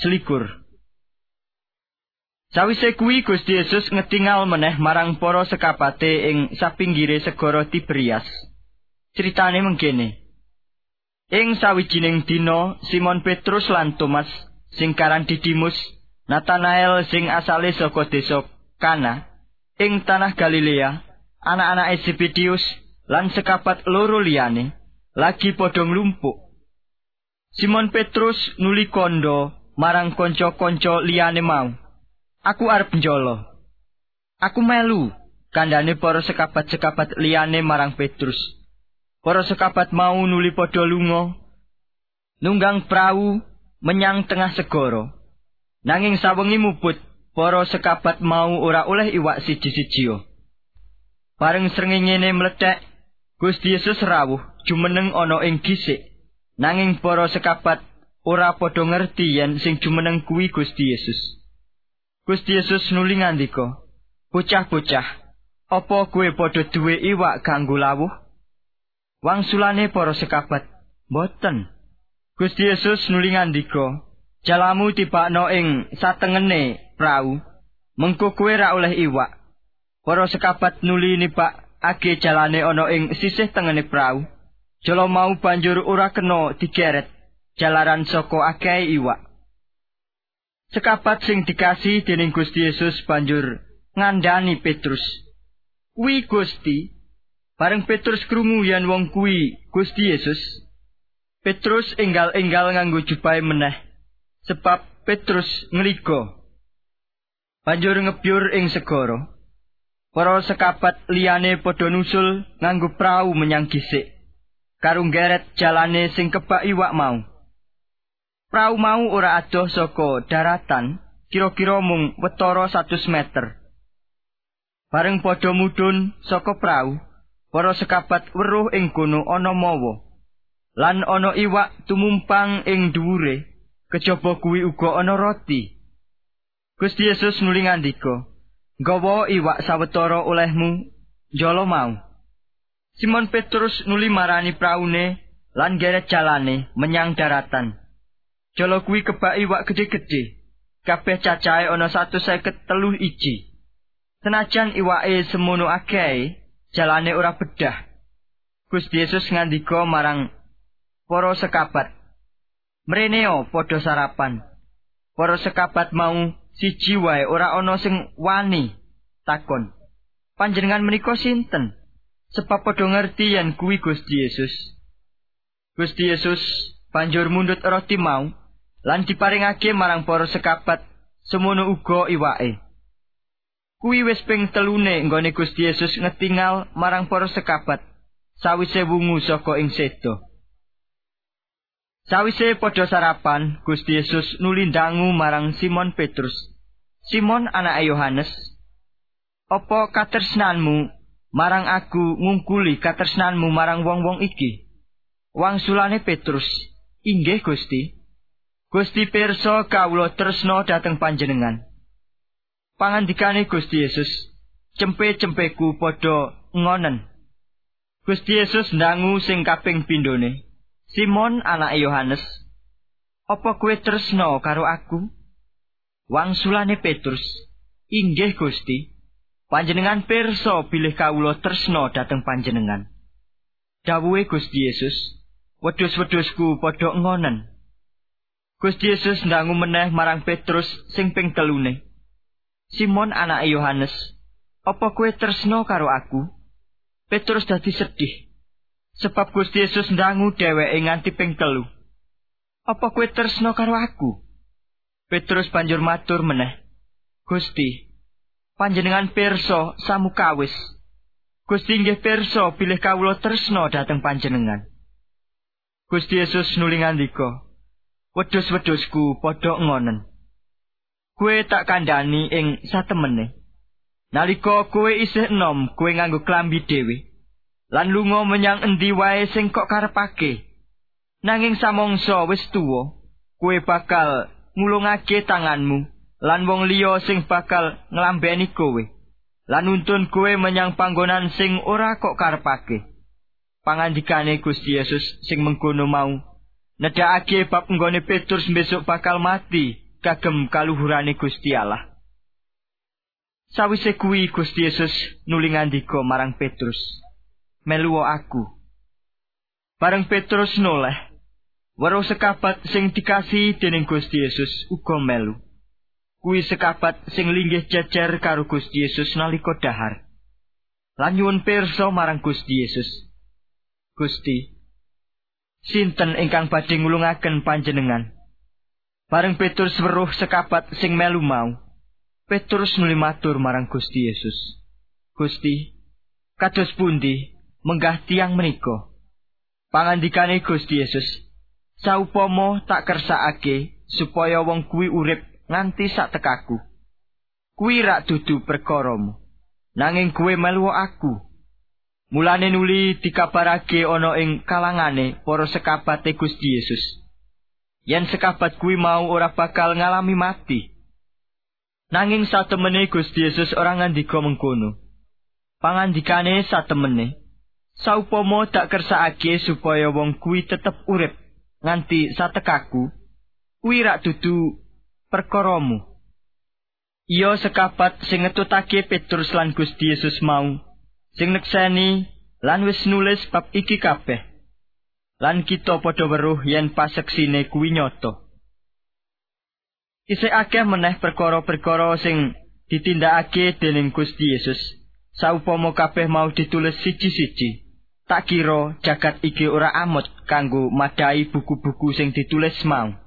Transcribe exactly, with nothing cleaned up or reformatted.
selikur. Sawise kuwi Gusti Yesus ngetingal meneh marang para sekapate ing sapinggire segara Tiberias. Critane mengkene. Ing sawijining dina Simon Petrus lan Thomas sing karan Didimus, Natanael sing asale saka desa Kana ing tanah Galilea, anak-anak Zebedius lan sekapat loro liyane lagi padha nglumpuk. Simon Petrus nuli kandha marang kanca-kanca liyane mau. Aku arep njolo. Aku melu, kandhane para sekabat-sekabat liyane marang Petrus. Para sekabat mau nuli padha lunga nunggang prau menyang tengah segara. Nanging sawengi mubut, para sekabat mau ora oleh iwak siji-sijia. Bareng srengenge mlethek, Gusti Yesus rawuh jumeneng ana ing gisik. Nanging para sekabat ora padha ngerti yen sing jumeneng kuwi Gusti Yesus. Gusti Yesus nuli ngandika, "Bocah-bocah, apa kowe padha duwe iwak kanggo lawuh?" Wangsulane para sekabat, "Mboten." Gusti Yesus nuli ngandika, "Jalamu tibakno ing satengene prau, mengko kowe ra oleh iwak." Para sekabat nuli nibakake jalane ana ing sisih tengene prau. Jala mau banjur ora kena digeret, jalaran saka akeh iwak. Sekabat sing dikasih dening Gusti Yesus banjur ngandhani Petrus. "Kuwi Gusti." Bareng Petrus krungu yen wong kuwi Gusti Yesus, Petrus enggal-enggal nganggo jubahe meneh, sebab Petrus ngliga. Banjur ngebyur ing segara. Para sekabat liyane padha nusul nganggo prau menyang gisik, karo nggeret jalane sing kebak iwak mau. Prau mau ora adoh saka daratan, kira-kira mung wetara satus meter. Bareng padha mudhun saka prau, para sekabat weruh ing kono ana mawa. Lan ana iwak tumumpang ing dhuwure, kejaba kuwi uga ana roti. Gusti Yesus nuli ngandika, "Nggawa iwak sawetara olehmu, njala mau." Simon Petrus nuli marani praune lan geret jalane menyang daratan. Jala kuwi kebak iwak gede-gede, kabeh cacahe ana satus seket telu iji. Senajan iwake semono akeh, jalane ora bedah. Gusti Yesus ngandika marang para sekabat, "Mreneo padha sarapan." Para sekabat mau siji wae ora ana sing wani takon, "Panjenengan menika sinten?" Sebab padha ngerti yen kuwi Gusti Yesus. Gusti Yesus banjur mundhut roti mau lan diparingake marang para sekabat, semono uga iwake. Kuwi wis ping telune nggone Gusti Yesus ngetingal marang para sekabat sawise wungu saka ing seda. Sawise padha sarapan, Gusti Yesus nuli ndangu marang Simon Petrus, "Simon anake Yohanes, apa katresnanmu marang aku ngungkuli katresnanmu marang wong-wong iki?" Wangsulane Petrus, "Inggih Gusti." "Gusti pirsa kawula tresna dhateng panjenengan." Pangandikane Gusti Yesus, "Cempe-cempeku padha ngonen." Gusti Yesus ndangu sing kaping pindhone, "Simon anake Yohanes, apa kowe tresna karo aku?" Wangsulane Petrus, "Inggih Gusti, panjenengan pirsa bilih kawula tresna dhateng panjenengan." Dawuhe Gusti Yesus, "Wedhus-wedhusku padha ngonen." Gusti Yesus ndangu meneh marang Petrus sing ping telune, "Simon anake Yohanes, apa kowe tresna karo aku?" Petrus dadi sedih, sebab Gusti Yesus ndangu dheweke nganti ping telu. "Apa kowe tresna karo aku?" Petrus banjur matur meneh, "Gusti, panjenengan pirsa samukawis. Gusti inggih pirsa bilih kawula tresna dhateng panjenengan." Gusti Yesus nuli ngandika, "Wedhus-wedhusku padha ngonen. Kowe tak kandhani ing satemene. Nalika kowe isih enom, kowe nganggo klambi dhewe, lan lunga menyang endi wae sing kok karepake. Nanging samangsa wis tuwa, kowe bakal ngulungake tanganmu, lan wong liya sing bakal nglambeni kowe, lan nuntun kowe menyang panggonan sing ora kok karepake." Pangandikane Gusti Yesus sing mengkono mau nedhakake bab nggone Petrus besok bakal mati kagem kaluhurane Gusti Allah. Sawise kuwi Gusti Yesus nuli ngandika marang Petrus, "Melu aku." Bareng Petrus noleh, weruh sekabat sing dikasihi dening Gusti Yesus uga melu. Kuwi sekabat sing linggih jejer karo Gusti Yesus nalika dahar. Lan nyuwun pirsa marang Gusti Yesus, "Gusti, sinten ingkang badhe ngulungaken panjenengan?" Bareng Petrus weruh sekabat sing melu mau, Petrus nuli matur marang Gusti Yesus, "Gusti, kados pundi menggah tiyang menika?" Pangandikane Gusti Yesus, "Saupama tak kersakake supaya wong kuwi urip nganti sak tekaku, kuwi rak dudu perkaramu, nanging kuwi melu aku." Mulane nuli dikabarake ana ing kalangane para sekabate Gusti Yesus, yen sekabat kuwi mau ora bakal ngalami mati. Nanging satemene Gusti Yesus ora ngandika mengkono. Pangandikane satemene, "Saupama tak kersakake supaya wong kuwi tetep urip nganti satekaku, kuwi rak dudu perkaramu." Iya sekabat sing ngetutake Petrus lan Gusti Yesus mau, sing nekseni lan wis nulis bab iki kabeh. Lan kita padha weruh yen paseksine kuwi nyata. Isih akeh meneh perkara-perkara sing ditindakake dening Gusti Yesus. Saupama kabeh mau ditulis siji-siji, tak kira jagat iki ora amot kanggo madai buku-buku sing ditulis mau.